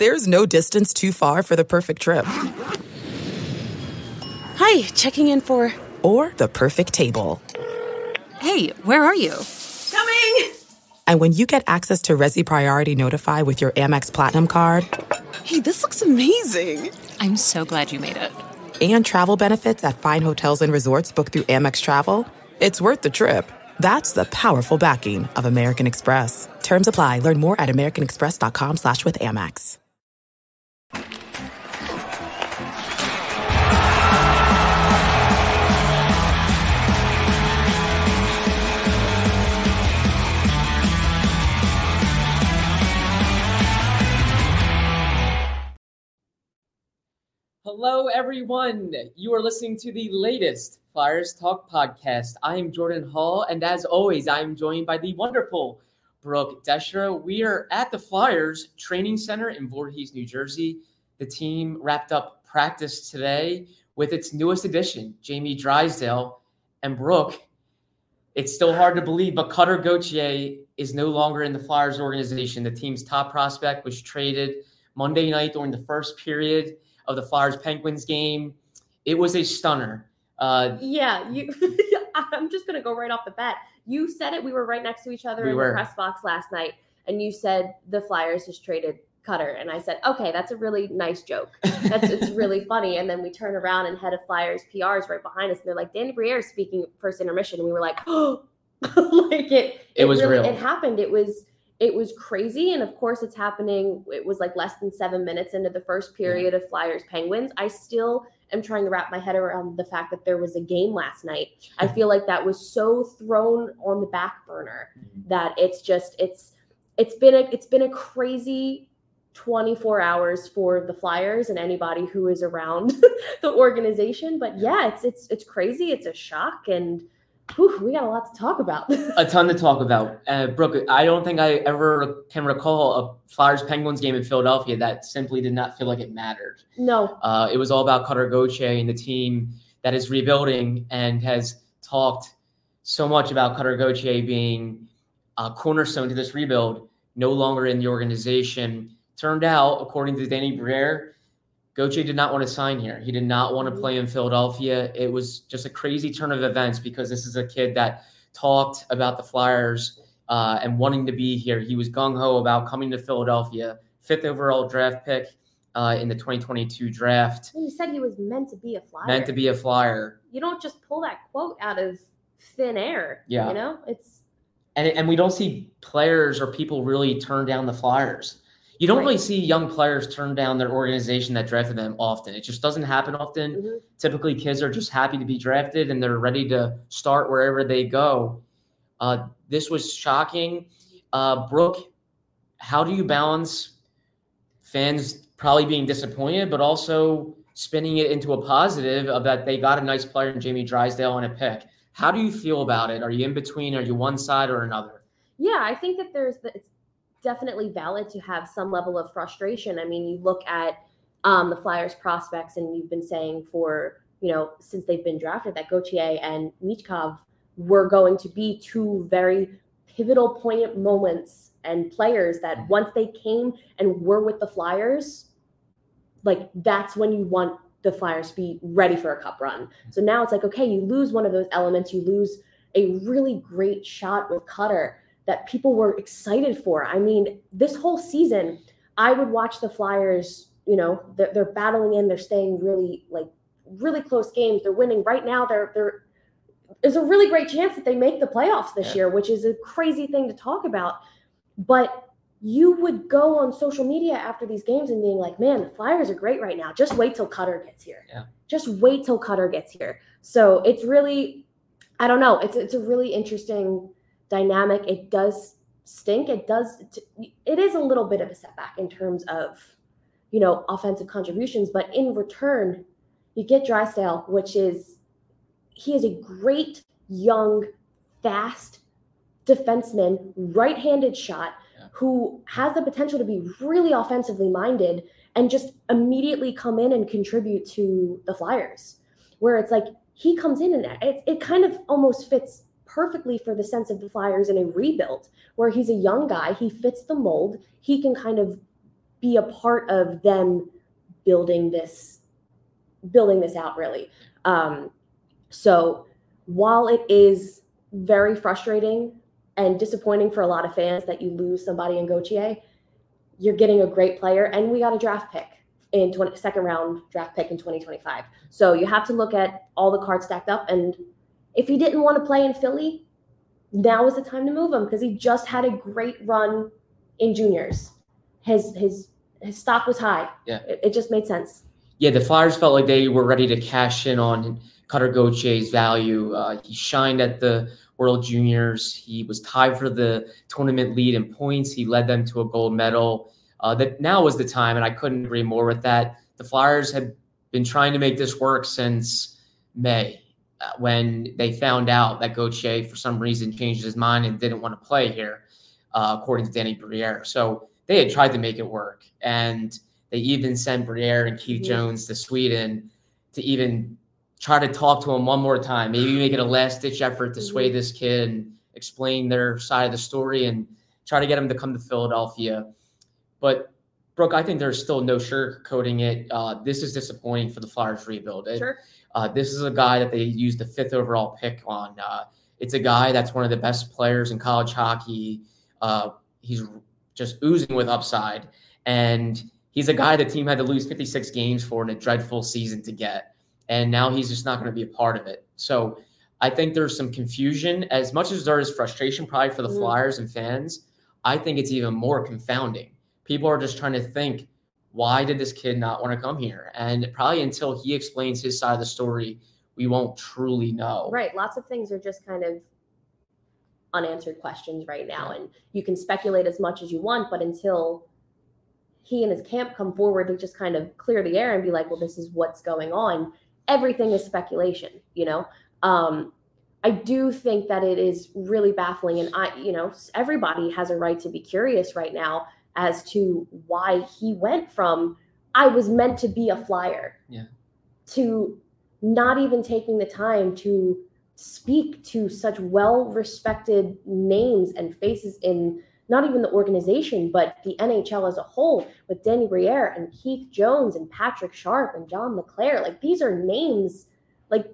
There's no distance too far for the perfect trip. Hi, checking in for... Or the perfect table. Hey, where are you? Coming! And when you get access to Resi Priority Notify with your Amex Platinum card... Hey, this looks amazing. I'm so glad you made it. And travel benefits at fine hotels and resorts booked through Amex Travel, it's worth the trip. That's the powerful backing of American Express. Terms apply. Learn more at americanexpress.com/withAmex. Hello, everyone. You are listening to the latest Flyers Talk podcast. I am Jordan Hall, and as always, I am joined by the wonderful Brooke Deschra. We are at the Flyers Training Center in Voorhees, New Jersey. The team wrapped up practice today with its newest addition, Jamie Drysdale. And Brooke, it's still hard to believe, but Cutter Gauthier is no longer in the Flyers organization. The team's top prospect was traded Monday night during the first period of the Flyers-Penguins game. It was a stunner. I'm just going to go right off the bat. You said it. We were right next to each other in the press box last night, and you said the Flyers just traded Cutter. And I said, okay, that's a really nice joke. It's really funny. And then we turn around and head of Flyers PR is right behind us, and they're like, Danny Briere is speaking first intermission. And we were like, oh, like it was really real. It happened. It was crazy. And of course it's happening. It was like less than 7 minutes into the first period of Flyers Penguins. I still am trying to wrap my head around the fact that there was a game last night. I feel like that was so thrown on the back burner that it's been a crazy 24 hours for the Flyers and anybody who is around the organization. But yeah, it's crazy. It's a shock, and we got a lot to talk about. A ton to talk about. Brooke, I don't think I ever can recall a Flyers-Penguins game in Philadelphia that simply did not feel like it mattered. No. It was all about Cutter Gauthier and the team that is rebuilding and has talked so much about Cutter Gauthier being a cornerstone to this rebuild, no longer in the organization. Turned out, according to Danny Briere, Gauthier did not want to sign here. He did not want to play in Philadelphia. It was just a crazy turn of events because this is a kid that talked about the Flyers and wanting to be here. He was gung-ho about coming to Philadelphia, 5th overall draft pick in the 2022 draft. He said he was meant to be a Flyer. Meant to be a Flyer. You don't just pull that quote out of thin air. Yeah. You know, And we don't see players or people really turn down the Flyers. You don't really see young players turn down their organization that drafted them often. It just doesn't happen often. Mm-hmm. Typically, kids are just happy to be drafted and they're ready to start wherever they go. This was shocking. Brooke, how do you balance fans probably being disappointed, but also spinning it into a positive of that they got a nice player in Jamie Drysdale and a pick? How do you feel about it? Are you in between? Are you one side or another? Yeah, I think that it's definitely valid to have some level of frustration. I mean, you look at the Flyers prospects, and you've been saying for, since they've been drafted that Gauthier and Michkov were going to be two very pivotal poignant moments and players that once they came and were with the Flyers, like that's when you want the Flyers to be ready for a cup run. So now it's like, okay, you lose one of those elements, you lose a really great shot with Cutter that people were excited for. I mean, this whole season, I would watch the Flyers, they're battling in, they're staying really close games. They're winning. Right now, there's a really great chance that they make the playoffs this year, which is a crazy thing to talk about. But you would go on social media after these games and being like, man, the Flyers are great right now. Just wait till Cutter gets here. Yeah. Just wait till Cutter gets here. So it's really, I don't know. It's a really interesting dynamic. It does stink. It is a little bit of a setback in terms of, offensive contributions, but in return, you get Drysdale, he is a great, young, fast defenseman, right-handed shot who has the potential to be really offensively minded and just immediately come in and contribute to the Flyers, where it's like he comes in and it kind of almost fits perfectly for the sense of the Flyers in a rebuild, where he's a young guy, he fits the mold, he can kind of be a part of them building this out, really. So while it is very frustrating and disappointing for a lot of fans that you lose somebody in Gauthier, you're getting a great player, and we got a draft pick second round draft pick in 2025. So you have to look at all the cards stacked up. And if he didn't want to play in Philly, now is the time to move him, because he just had a great run in juniors. His stock was high. Yeah, it just made sense. Yeah, the Flyers felt like they were ready to cash in on Cutter Gauthier's value. He shined at the World Juniors. He was tied for the tournament lead in points. He led them to a gold medal. That now was the time, and I couldn't agree more with that. The Flyers had been trying to make this work since May, when they found out that Gauthier, for some reason, changed his mind and didn't want to play here, according to Danny Briere. So they had tried to make it work, and they even sent Briere and Keith Jones to Sweden to even try to talk to him one more time, maybe make it a last-ditch effort to sway this kid and explain their side of the story and try to get him to come to Philadelphia. But, Brooke, I think there's still no sugarcoating it. This is disappointing for the Flyers rebuild. Sure. This is a guy that they used the 5th overall pick on. It's a guy that's one of the best players in college hockey. He's just oozing with upside. And he's a guy the team had to lose 56 games for in a dreadful season to get. And now he's just not going to be a part of it. So I think there's some confusion. As much as there is frustration probably for the Flyers and fans, I think it's even more confounding. People are just trying to think, why did this kid not want to come here? And probably until he explains his side of the story, we won't truly know. Right. Lots of things are just kind of unanswered questions right now. And you can speculate as much as you want, but until he and his camp come forward to just kind of clear the air and be like, well, this is what's going on, everything is speculation, I do think that it is really baffling. And everybody has a right to be curious right now as to why he went from, I was meant to be a Flyer, to not even taking the time to speak to such well-respected names and faces in not even the organization, but the NHL as a whole, with Danny Briere and Keith Jones and Patrick Sharp and John LeClair. Like, these are names, like,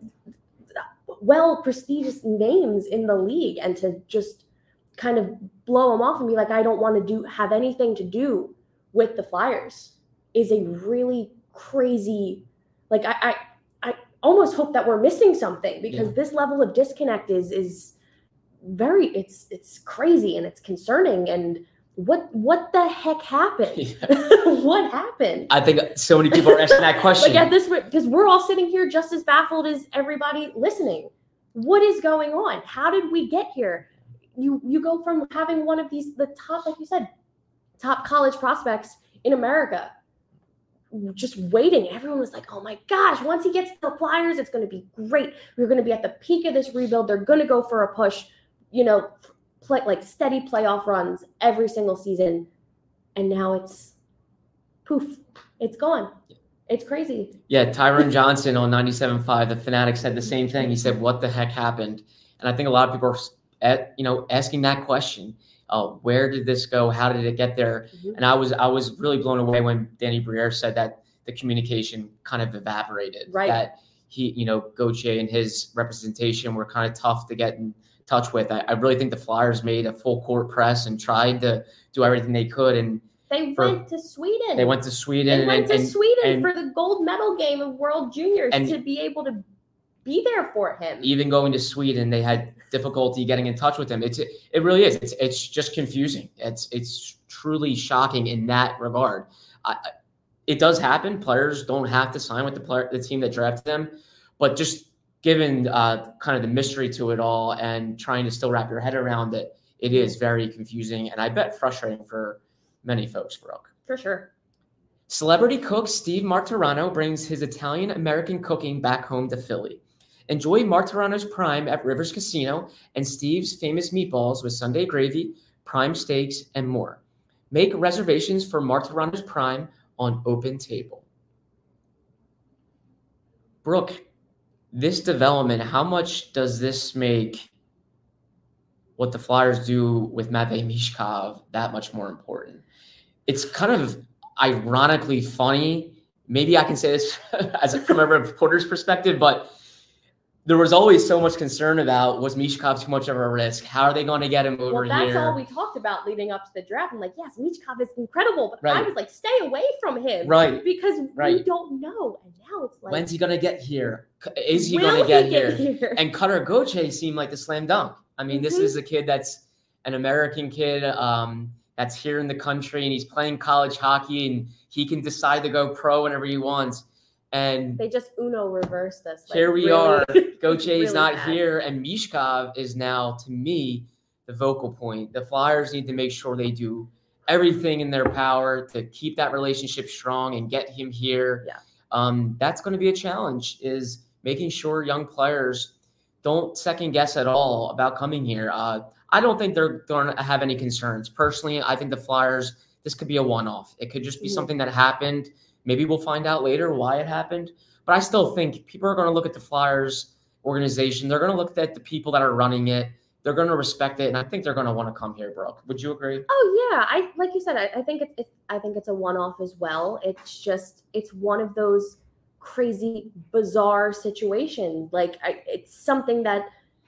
prestigious names in the league, and to just kind of blow them off and be like, I don't want to have anything to do with the Flyers is a really crazy, like, I almost hope that we're missing something, because this level of disconnect is very, it's crazy and it's concerning. And what the heck happened? What happened? I think so many people are asking that question. Like, at this, because we're all sitting here just as baffled as everybody listening. What is going on? How did we get here? You go from having one of these, the top, like you said, top college prospects in America, just waiting. Everyone was like, oh my gosh, once he gets to the Flyers, it's going to be great. We're going to be at the peak of this rebuild. They're going to go for a push, play like steady playoff runs every single season. And now it's poof, it's gone. It's crazy. Yeah, Tyron Johnson on 97.5, the Fanatic, said the same thing. He said, what the heck happened? And I think a lot of people are asking that question. Where did this go? How did it get there? Mm-hmm. And I was really blown away when Danny Briere said that the communication kind of evaporated. Right. That he, Gauthier and his representation were kind of tough to get in touch with. I really think the Flyers made a full court press and tried to do everything they could. And They went to Sweden. They went to Sweden for the gold medal game of World Juniors to be able to be there for him. Even going to Sweden, they had difficulty getting in touch with him. It really is. It's just confusing. It's truly shocking in that regard. It does happen. Players don't have to sign with the team that drafted them, but just given kind of the mystery to it all and trying to still wrap your head around it, it is very confusing and I bet frustrating for many folks, Brooke. For sure. Celebrity cook Steve Martirano brings his Italian-American cooking back home to Philly. Enjoy Martirano's Prime at Rivers Casino and Steve's famous meatballs with Sunday gravy, prime steaks, and more. Make reservations for Martirano's Prime on Open Table. Brooke, this development, how much does this make what the Flyers do with Matvei Michkov that much more important? It's kind of, ironically funny. Maybe I can say this from a reporter's perspective, but there was always so much concern about, was Michkov too much of a risk? How are they going to get him over here? Well, that's all we talked about leading up to the draft. I'm like, yes, Michkov is incredible, but Right. I was like, stay away from him. Right. Because Right. we don't know. And now it's like, When's he going to get here? Is he will going to get he here? And Cutter Gauthier seemed like the slam dunk. I mean, this Mhm. is a kid that's an American kid that's here in the country, and he's playing college hockey, and he can decide to go pro whenever he wants. And They just Uno reversed us. Like, here we really, are. Gauthier is really not bad. here, and Michkov is now, to me, the vocal point. The Flyers need to make sure they do everything in their power to keep that relationship strong and get him here. Yeah. That's going to be a challenge, is making sure young players don't second guess at all about coming here. I don't think they're going to have any concerns. Personally, I think the Flyers, this could be a one-off. It could just be Mhm. something that happened. Maybe we'll find out later why it happened. But I still think people are going to look at the Flyers organization. They're going to look at the people that are running it. They're going to respect it, and I think they're going to want to come here, Brooke. Would you agree? Oh yeah, I like you said. I think it's a one-off as well. It's one of those crazy, bizarre situations. Like it's something that,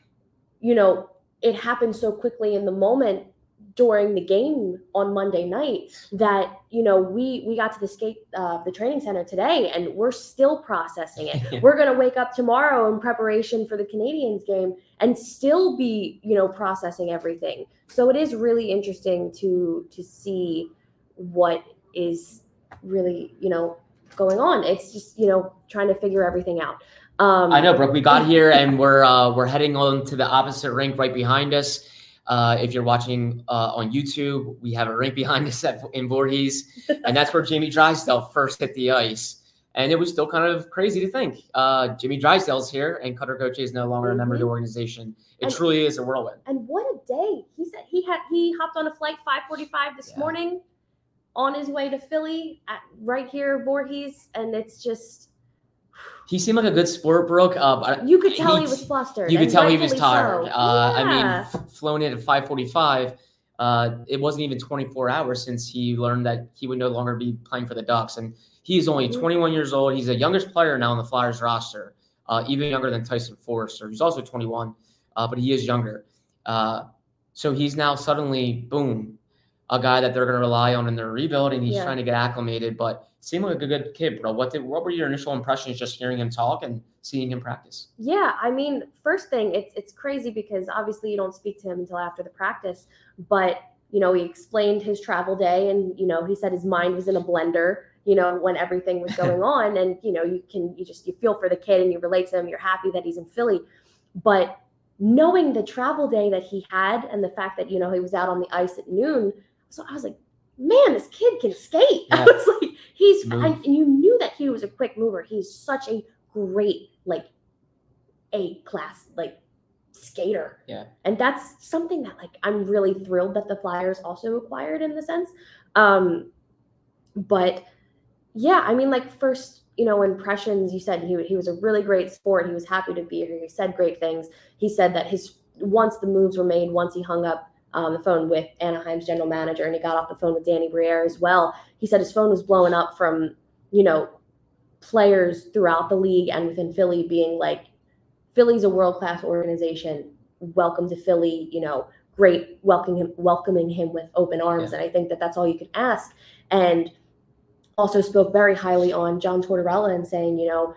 it happened so quickly in the moment during the game on Monday night that we got to the training center today and we're still processing it. Yeah. We're going to wake up tomorrow in preparation for the Canadiens game and still be processing everything. So it is really interesting to see what is really going on. It's just trying to figure everything out. I know, Brooke. We got here and we're heading on to the opposite rink right behind us. If you're watching on YouTube, we have a rink behind us in Voorhees, and that's where Jamie Drysdale first hit the ice. And it was still kind of crazy to think. Jimmy Drysdale's here, and Cutter Gauthier is no longer a member of the organization. It truly is a whirlwind. And what a day! He said he hopped on a flight 5:45 this morning, on his way to Philly, right here Voorhees, and it's just. He seemed like a good sport, Brooke. You could tell he was flustered. You could tell he was tired. So. I mean, flown in at 5:45. It wasn't even 24 hours since he learned that he would no longer be playing for the Ducks. And he's only 21 years old. He's the youngest player now on the Flyers roster, even younger than Tyson Forrester. He's also 21, but he is younger. So he's now suddenly, boom, a guy that they're going to rely on in their rebuild, and he's trying to get acclimated. But seemed like a good kid, bro. What were your initial impressions just hearing him talk and seeing him practice? Yeah, I mean, first thing, it's crazy because obviously you don't speak to him until after the practice. But, he explained his travel day and, he said his mind was in a blender, when everything was going on. And, you feel for the kid and you relate to him. You're happy that he's in Philly. But knowing the travel day that he had and the fact that, he was out on the ice at noon. So I was like, man, this kid can skate. Yeah. I was like, and you knew that he was a quick mover. He's such a great, A-class, skater. Yeah. And that's something that, I'm really thrilled that the Flyers also acquired in the sense. But yeah, I mean, first, impressions, you said he was a really great sport. He was happy to be here. He said great things. He said that once the moves were made, once he hung up the phone with Anaheim's general manager, and he got off the phone with Danny Briere as well. He said his phone was blowing up from, players throughout the league and within Philly being like, Philly's a world-class organization. Welcome to Philly, great welcoming him with open arms. Yeah. And I think that that's all you can ask. And also spoke very highly on John Tortorella and saying,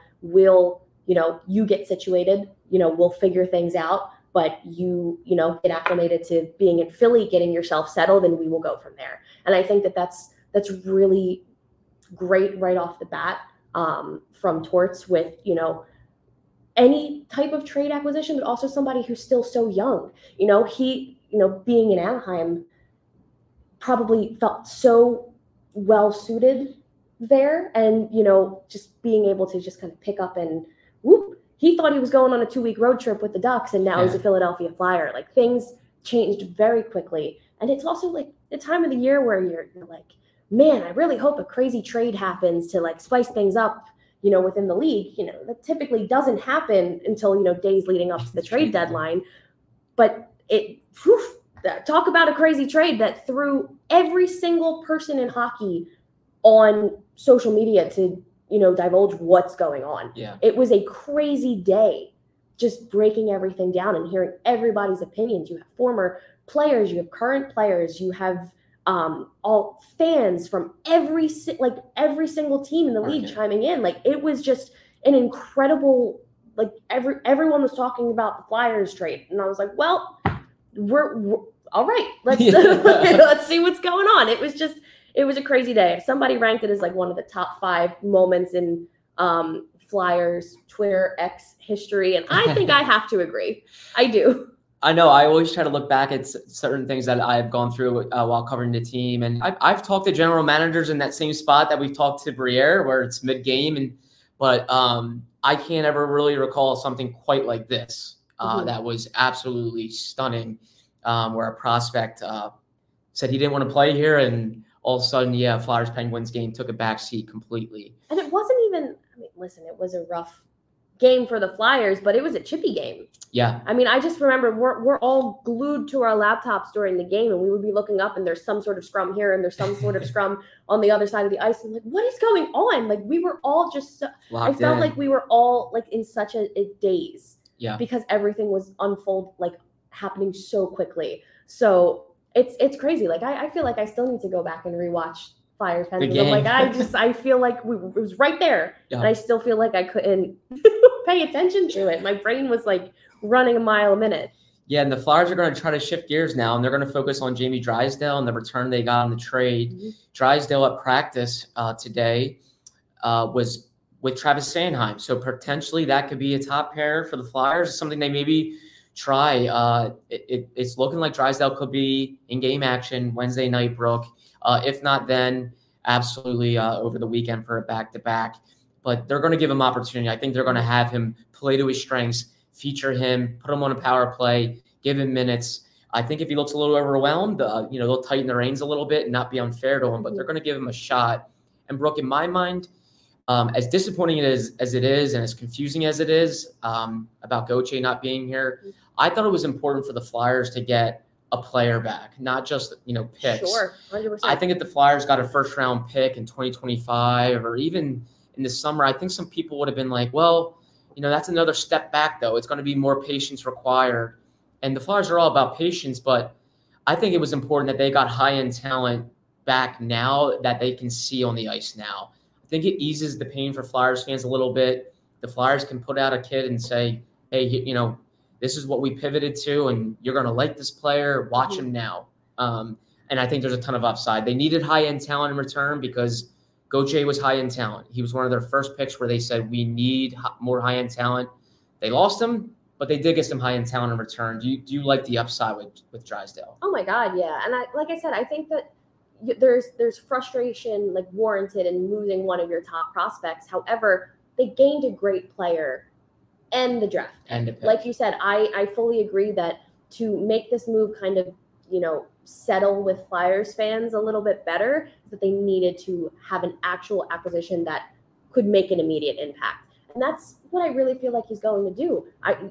you get situated, we'll figure things out. But you get acclimated to being in Philly, getting yourself settled, and we will go from there. And I think that that's really great right off the bat from Torts with, any type of trade acquisition, but also somebody who's still so young. He, being in Anaheim probably felt so well suited there and, just being able to just kind of pick up and whoop. He thought he was going on a 2-week road trip with the Ducks, and now he's a Philadelphia Flyer. Things changed very quickly. And it's also the time of the year where you're like, man, I really hope a crazy trade happens to spice things up, within the league. That typically doesn't happen until, days leading up to the trade deadline. But talk about a crazy trade that threw every single person in hockey on social media to, divulge what's going on. Yeah. It was a crazy day, just breaking everything down and hearing everybody's opinions. You have former players, you have current players, you have all fans from every single team in the league chiming in. Like, it was just an incredible, like, everyone was talking about the Flyers trade, and I was like, well, we're all right. Let's let's see what's going on. It was a crazy day. Somebody ranked it as like one of the top 5 moments in Flyers Twitter X history, and I think I have to agree. I do. I know. I always try to look back at certain things that I've gone through while covering the team, and I've talked to general managers in that same spot that we've talked to Briere, where it's mid-game, but I can't ever really recall something quite like this. That was absolutely stunning, where a prospect said he didn't want to play here, and all of a sudden, Flyers Penguins game took a backseat completely. And it wasn't even. I mean, listen, it was a rough game for the Flyers, but it was a chippy game. Yeah. I mean, I just remember we're all glued to our laptops during the game, and we would be looking up, and there's some sort of scrum here, and there's some sort of scrum on the other side of the ice. And like, what is going on? Like, we were all just I felt like we were all like in such a daze. Yeah. Because everything was happening so quickly. So it's crazy. Like, I feel like I still need to go back and rewatch Flyers Penguins. I'm like, I feel like it was right there. Yeah. And I still feel like I couldn't pay attention to it. My brain was like running a mile a minute. Yeah, and the Flyers are going to try to shift gears now, and they're going to focus on Jamie Drysdale and the return they got on the trade. Mm-hmm. Drysdale at practice today was with Travis Sanheim. So potentially that could be a top pair for the Flyers, something they maybe try. It's looking like Drysdale could be in game action Wednesday night, Brooke. If not, then absolutely over the weekend for a back-to-back. But they're going to give him opportunity. I think they're going to have him play to his strengths, feature him, put him on a power play, give him minutes. I think if he looks a little overwhelmed, they'll tighten the reins a little bit and not be unfair to him, but they're going to give him a shot. And Brooke, in my mind, as disappointing as it is and as confusing as it is about Gauthier not being here, I thought it was important for the Flyers to get a player back, not just, picks. Sure, 100%. I think if the Flyers got a first-round pick in 2025 or even in the summer, I think some people would have been like, well, that's another step back, though. It's going to be more patience required. And the Flyers are all about patience, but I think it was important that they got high-end talent back now that they can see on the ice now. I think it eases the pain for Flyers fans a little bit. The Flyers can put out a kid and say, hey, this is what we pivoted to, and you're going to like this player. Watch him now. And I think there's a ton of upside. They needed high-end talent in return because Gauthier was high-end talent. He was one of their first picks where they said, we need more high-end talent. They lost him, but they did get some high-end talent in return. Do you like the upside with Drysdale? Oh, my God, yeah. And like I said, I think that there's frustration like warranted in losing one of your top prospects. However, they gained a great player and the draft. And the pick. Like you said, I fully agree that to make this move kind of, settle with Flyers fans a little bit better, that they needed to have an actual acquisition that could make an immediate impact. And that's what I really feel like he's going to do.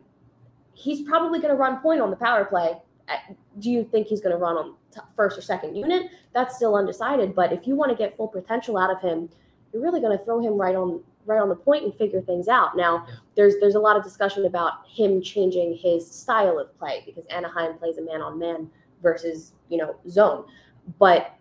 He's probably going to run point on the power play. Do you think he's going to run on first or second unit? That's still undecided. But if you want to get full potential out of him, you're really going to throw him right on the point and figure things out. Now, there's a lot of discussion about him changing his style of play because Anaheim plays a man-on-man versus, zone. But,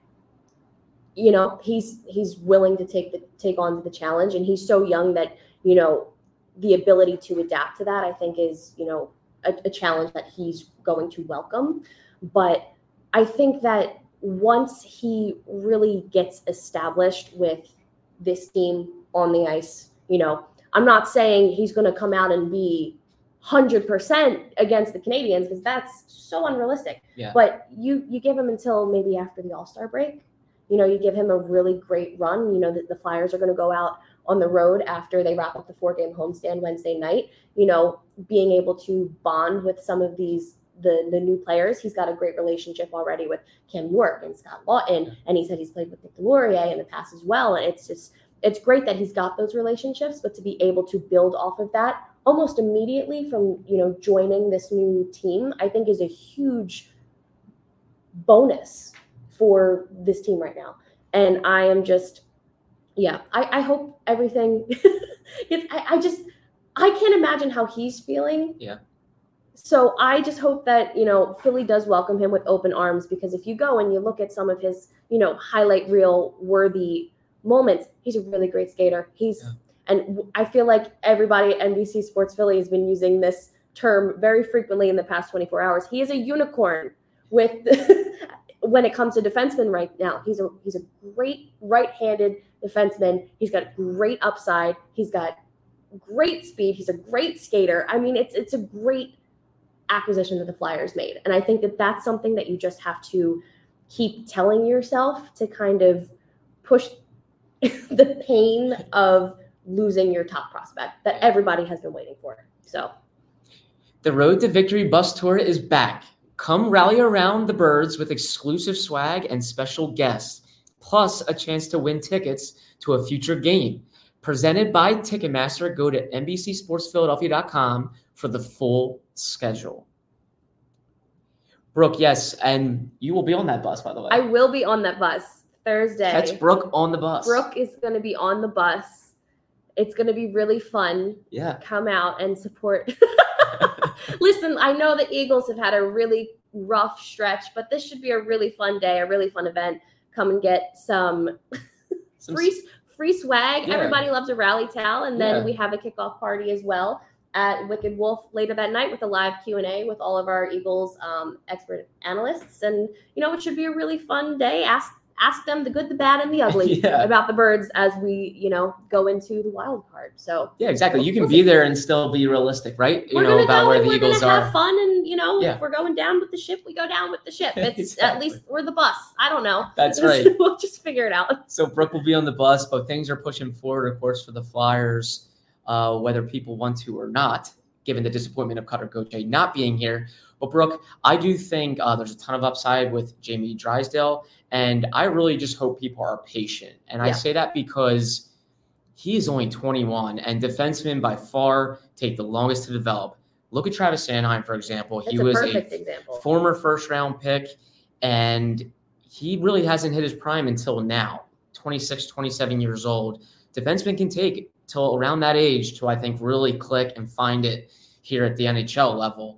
he's willing to take on the challenge, and he's so young that, the ability to adapt to that, I think is, a challenge that he's going to welcome. But I think that once he really gets established with this team on the ice, I'm not saying he's going to come out and be 100% against the Canadiens because that's so unrealistic. Yeah. But you give him until maybe after the All-Star break. You give him a really great run. The Flyers are going to go out on the road after they wrap up the 4-game homestand Wednesday night. Being able to bond with some of the new players. He's got a great relationship already with Cam York and Scott Lawton, and he said he's played with Nick Delorier in the past as well. And it's great that he's got those relationships, but to be able to build off of that almost immediately from, joining this new team, I think is a huge bonus for this team right now. And I am just Yeah, I hope everything. I can't imagine how he's feeling. Yeah. So I just hope that, Philly does welcome him with open arms, because if you go and you look at some of his, highlight reel worthy moments, he's a really great skater. And I feel like everybody at NBC Sports Philly has been using this term very frequently in the past 24 hours. He is a unicorn with when it comes to defensemen right now. He's a great right-handed defenseman. He's got great upside. He's got great speed. He's a great skater. I mean, it's a great acquisition that the Flyers made. And I think that that's something that you just have to keep telling yourself to kind of push the pain of losing your top prospect that everybody has been waiting for. So the Road to Victory bus tour is back. Come rally around the Birds with exclusive swag and special guests, plus a chance to win tickets to a future game. Presented by Ticketmaster. Go to NBCSportsPhiladelphia.com for the full schedule. Brooke, yes, and you will be on that bus, by the way. I will be on that bus Thursday. Catch Brooke on the bus. Brooke is going to be on the bus. It's going to be really fun. Yeah. Come out and support. Listen, I know the Eagles have had a really rough stretch, but this should be a really fun day, a really fun event. Come and get some free swag. Yeah. Everybody loves a rally towel. And then we have a kickoff party as well at Wicked Wolf later that night with a live Q&A with all of our Eagles expert analysts. And, it should be a really fun day. Ask them the good, the bad, and the ugly about the Birds as we, go into the wild card. So yeah, exactly. You can be there and still be realistic, right? We're gonna about go where and the Eagles we're gonna are. have fun, and if we're going down with the ship, we go down with the ship. It's Exactly. At least we're the bus. I don't know. That's right. We'll just figure it out. So Brooke will be on the bus, but things are pushing forward, of course, for the Flyers, whether people want to or not, given the disappointment of Cutter Gauthier not being here. But Brooke, I do think there's a ton of upside with Jamie Drysdale, and I really just hope people are patient. And I say that because he is only 21, and defensemen by far take the longest to develop. Look at Travis Sanheim, for example. He was a former first-round pick, and he really hasn't hit his prime until now, 26, 27 years old. Defensemen can take till around that age to, I think, really click and find it here at the NHL level.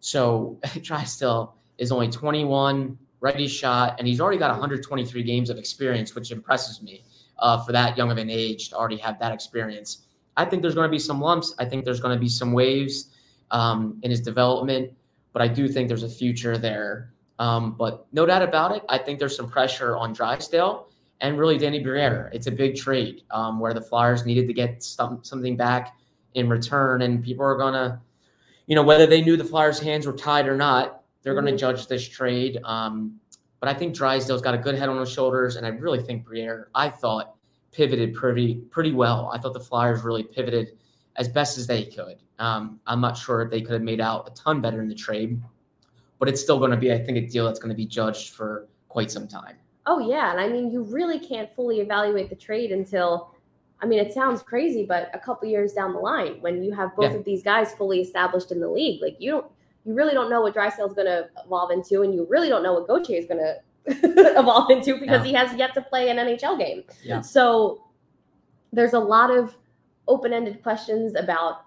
So Drysdale is only 21, ready shot, and he's already got 123 games of experience, which impresses me for that young of an age to already have that experience. I think there's going to be some lumps. I think there's going to be some waves in his development, but I do think there's a future there. But no doubt about it, I think there's some pressure on Drysdale and really Danny Briere. It's a big trade where the Flyers needed to get something back in return, and people are going to, whether they knew the Flyers' hands were tied or not, they're going to judge this trade. But I think Drysdale's got a good head on his shoulders, and I really think Briere, I thought, pivoted pretty well. I thought the Flyers really pivoted as best as they could. I'm not sure they could have made out a ton better in the trade, but it's still going to be, I think, a deal that's going to be judged for quite some time. Oh, yeah. And I mean, you really can't fully evaluate the trade until, it sounds crazy, but a couple years down the line when you have both of these guys fully established in the league. Like, you really don't know what Drysdale's going to evolve into, and you really don't know what Gauthier is going to evolve into because he has yet to play an NHL game. Yeah. So there's a lot of open-ended questions about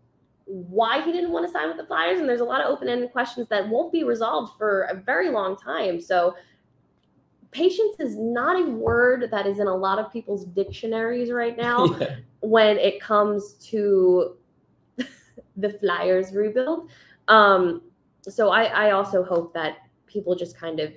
why he didn't want to sign with the Flyers, and there's a lot of open-ended questions that won't be resolved for a very long time. So patience is not a word that is in a lot of people's dictionaries right now when it comes to the Flyers rebuild. So I also hope that people just kind of,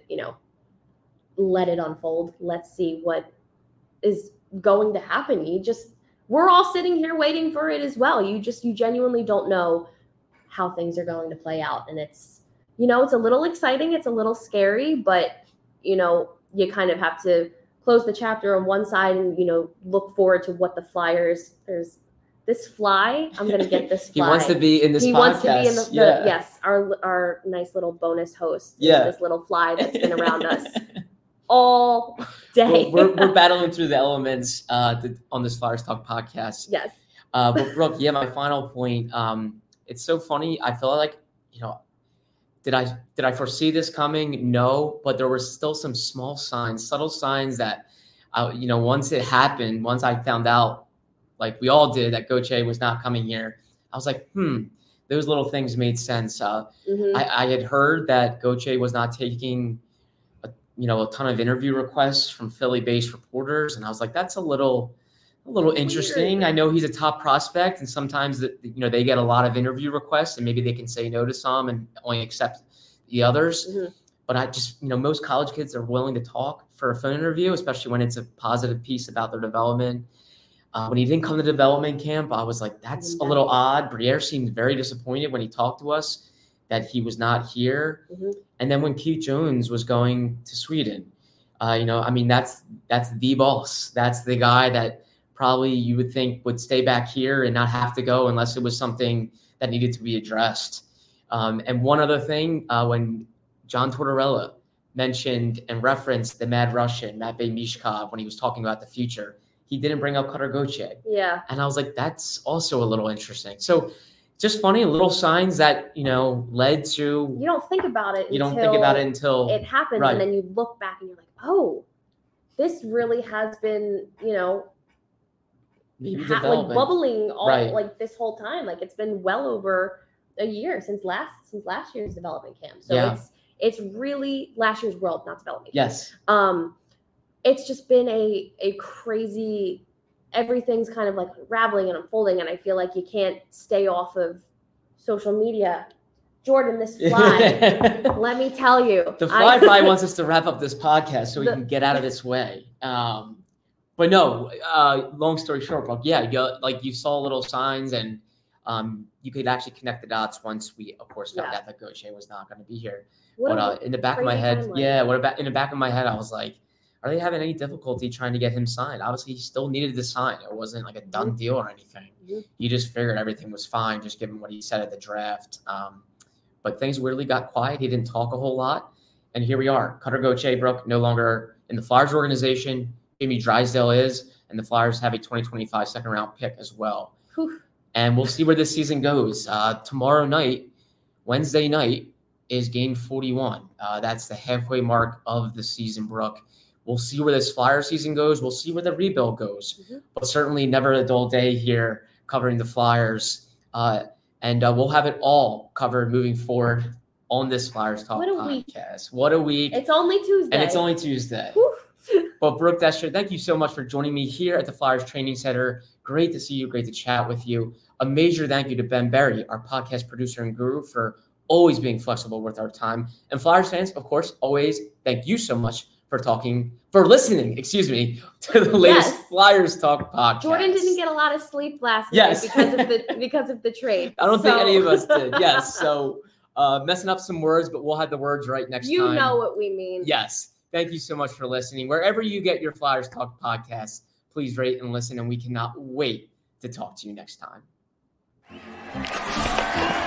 let it unfold. Let's see what is going to happen. We're all sitting here waiting for it as well. You genuinely don't know how things are going to play out. And it's, it's a little exciting. It's a little scary, but, you kind of have to close the chapter on one side and, look forward to what the Flyers, there's this fly. I'm going to get this fly. He wants to be in this podcast. He wants to be in the yes, our nice little bonus host. This little fly that's been around us all day. We're battling through the elements on this Flyers Talk podcast. Yes. But Brooke, my final point. It's so funny. I feel like, did I foresee this coming? No, but there were still some small signs, subtle signs that once it happened, once I found out, like we all did, that Gauthier was not coming here, I was like, those little things made sense. I had heard that Gauthier was not taking a ton of interview requests from Philly-based reporters, and I was like, that's a little interesting. Weird. I know he's a top prospect, and sometimes they get a lot of interview requests, and maybe they can say no to some and only accept the others. But I just, most college kids are willing to talk for a phone interview, especially when it's a positive piece about their development. When he didn't come to development camp, I was like, that's a little odd. Briere seemed very disappointed when he talked to us that he was not here. And then when Keith Jones was going to Sweden, that's the boss. That's the guy that probably you would think would stay back here and not have to go unless it was something that needed to be addressed. And one other thing, when John Tortorella mentioned and referenced the Mad Russian, Matvei Mishkov, when he was talking about the future, he didn't bring up Cutter Gauthier. Yeah. And I was like, that's also a little interesting. So just funny little signs that, led to. You don't think about it. You don't think about it until it happens. Right. And then you look back and you're like, oh, this really has been, bubbling all this whole time. Like it's been well over a year since last year's development camp. So it's really last year's World, not development camp. Yes. It's just been a crazy, everything's kind of like unraveling and unfolding. And I feel like you can't stay off of social media. Jordan, this fly, let me tell you. The fly probably wants us to wrap up this podcast so we can get out of its way. But no, long story short, Brooke, you saw little signs and you could actually connect the dots once we, of course, found out that Gauthier was not going to be here. In the back of my head, in the back of my head, I was like, are they having any difficulty trying to get him signed? Obviously, he still needed to sign. It wasn't like a done deal or anything. You just figured everything was fine, just given what he said at the draft. But things weirdly got quiet. He didn't talk a whole lot. And here we are. Cutter Gauthier, Brooke, no longer in the Flyers organization. Jamie Drysdale is, and the Flyers have a 2025 second-round pick as well. And we'll see where this season goes. Tomorrow night, Wednesday night, is game 41. That's the halfway mark of the season, Brooke. We'll see where this Flyer season goes. We'll see where the rebuild goes. But certainly never a dull day here covering the Flyers. And we'll have it all covered moving forward on this Flyers Talk podcast. What a week. It's only Tuesday. And it's only Tuesday. But Brooke Desher, thank you so much for joining me here at the Flyers Training Center. Great to see you. Great to chat with you. A major thank you to Ben Berry, our podcast producer and guru, for always being flexible with our time. And Flyers fans, of course, always thank you so much for listening, to the latest Flyers Talk podcast. Jordan didn't get a lot of sleep last night because of the trade. I don't think any of us did. Yes. So messing up some words, but we'll have the words right next time. You know what we mean. Yes. Thank you so much for listening. Wherever you get your Flyers Talk podcast, please rate and listen, and we cannot wait to talk to you next time.